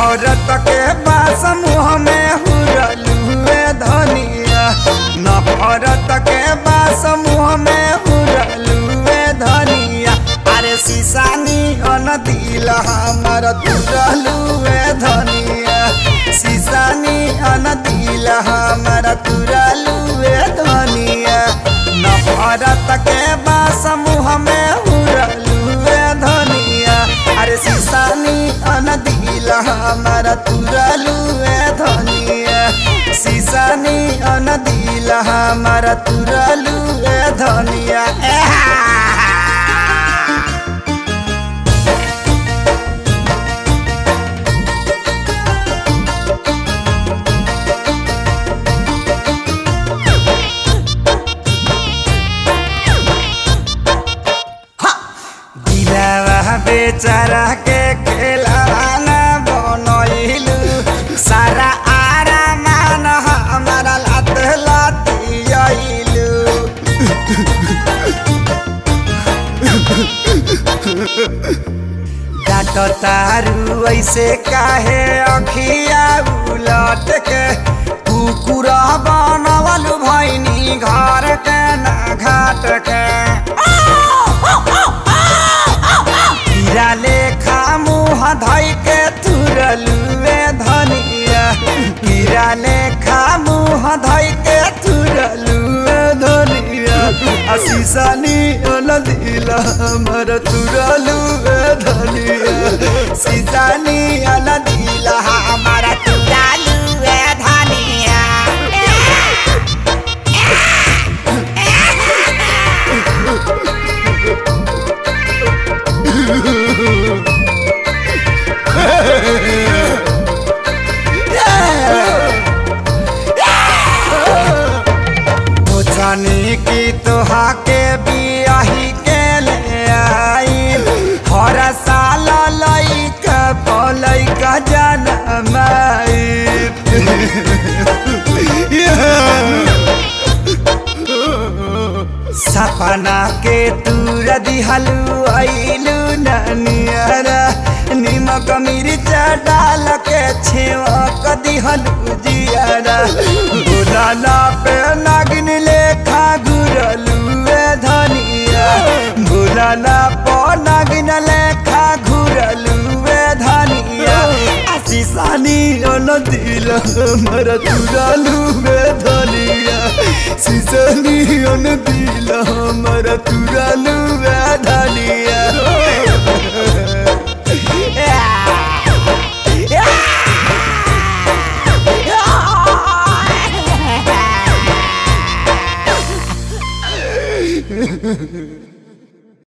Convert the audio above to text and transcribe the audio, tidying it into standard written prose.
नफरत के बास मुँह में हुरलुए धनिया, नफरत के बास मुँह में हुरलुए धनिया। अरे सीसानी अन दिल हमर तुरलुए धनिया, सीसानी अन दिल हमर तुरलुए धनिया। नफरत के बास मुँह में हुरलुए धनिया, अरे सीसानी अन दिल हमर तुरलुए धनिया, सीसानी अन दिल हमर तुरलुए धनिया। बेचारा के खेलाना बनैलू, सारा आरामान हमारा लात लातियलू। डाट तारू ऐसे काहे अखिया उलट के, कुकुर बनवलू भैनी घर के ना घाट के। हीरा लेखा मुँह धइ के तुरलुए धनिया, हीरा लेखा मुँह धइ के तुरलुए धनिया। सीसानी अन दिल हमर तुरलुए धनिया, सीसानी अन दिल हमर तुरलुए धनिया। जानी की तोहा के बियाही के ले आई, हर साल लइका पलैका जनमाई। सपना के तूर दिहलू अइलू ननियरा, निमक मिर्चा डाल के छेवक दिहलू जियारा। बुलाला पे नागिन लेखा घुरलुए धनिया, बुलाला पे नागिन लेखा घुरलुए धनिया। सीसानी अन दिल हमर तुरलुए धनिया, सीसानी अन दिल हमर तुरलुए धनिया।